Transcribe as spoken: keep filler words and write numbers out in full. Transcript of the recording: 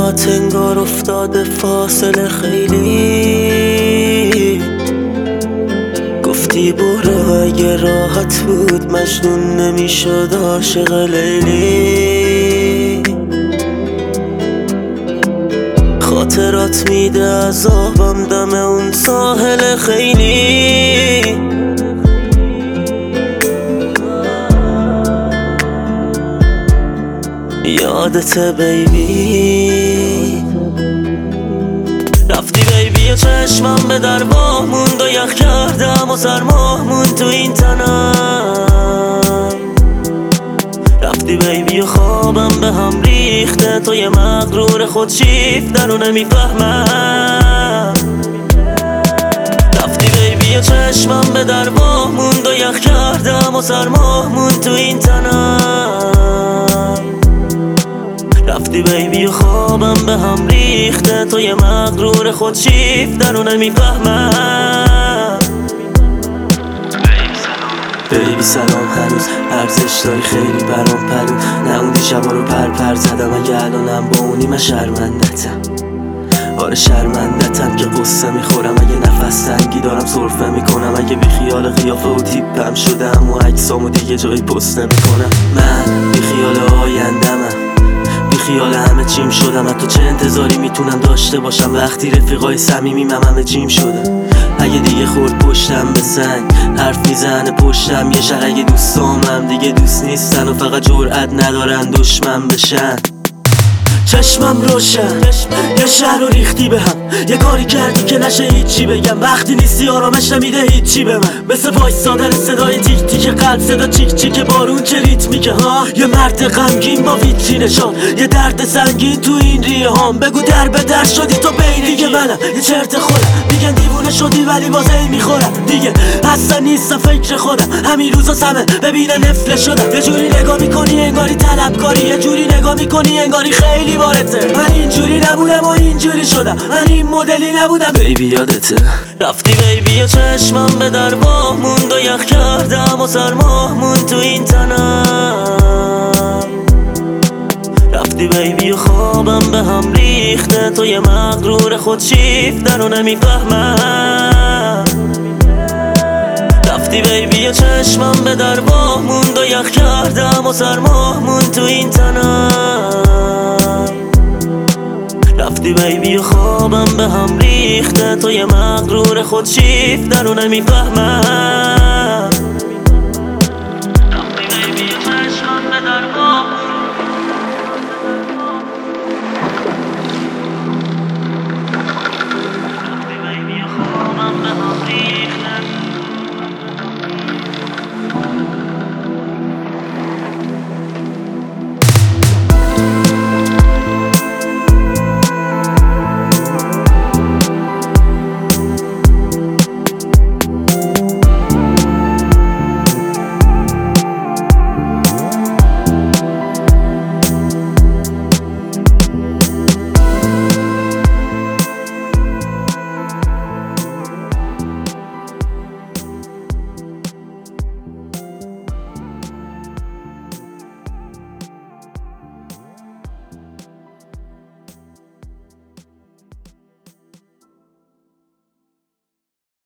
راهات انگار افتاده فاصله خیلی. گفتی برو اگه راحت بود مجنون نمیشد عاشق لیلی. خاطرات میده عذابم دم اون ساحل خیلی. یادته بیبی رفتی بیبی و چشمم به درباه موند و یخ کردم و سرماه موند تو این تنم. رفتی بیبی و خوابم به هم ریخته تو یه مغرور خودشیفته رو نمیفهمم. رفتی بیبی و چشمم به درباه موند و یخ کردم و سرماه موند تو این تنم. رفتی بیبی و خوابم به هم ریخته تو یه مغرور خودشیفته رو نمیفهمم. بیبی سلام هنوز ارزش داری خیلی برام پرون. نه اون دیشبا رو پر پر زدم اگه الانم با اونی من شرمندتم. آره شرمندتم که قصه میخورم اگه نفس تنگی دارم سرفه میکنم. اگه بی خیال قیافه و تیپم شدم و عکسامو دیگه جایی پست نمیکنم. من بی خیال آیندمم بی خیال همه چیم شدم. حتی چه انتظاری میتونم داشته باشم وقتی رفیقای صمیمیم همه چیم شدم. اگه دیگه خورد پشتم به سنگ حرف میزنه پشتم یه شهر. اگه دوستامم دیگه دوست نیستن و فقط جرأت ندارن دشمن بشن. چشمم روشن یه شهر رو ریختی به هم. یه کاری کردی که نشه هیچی بگم. وقتی نیستی آرامش نمیده هیچی به من. مثل وایسادن صدای تیک تیک قلب صدا چیک چیک بارون که ریتمیکه ها. یه مرد غمگین با ویترینشان یه درد سنگین تو این ریه هام. بگو در به در شدی تو بین دیگه منم یه چرت خودم. میگن دیوونه شدی ولی بازه میخورم دیگه اصلا نیستم فکر خودم. همین روزا سمه ببینه نفله شدم. یه جوری نگاه میکنی انگاری طلبکاری. یه جوری نگاه میکنی انگاری خیلی بارته. من اینجوری نبودم و اینجوری شدم. من این مدلی نبودم بیبی یادته. رفتی بیبی و چشمم به درباه موند و یخ کردم و سرماه موند تو این تنم. رفتی بیبی و خوابم به هم ریخته تو یه مغرور خودشیفته رو نمیفهمم. رفتی بیبی و چشمم به درباه موند و یخ کردم و سرماه موند تو این تنم. رفتی بیبی و خوابم به هم ریخته تو یه مغرور خودشیفته رو نمیفهمم.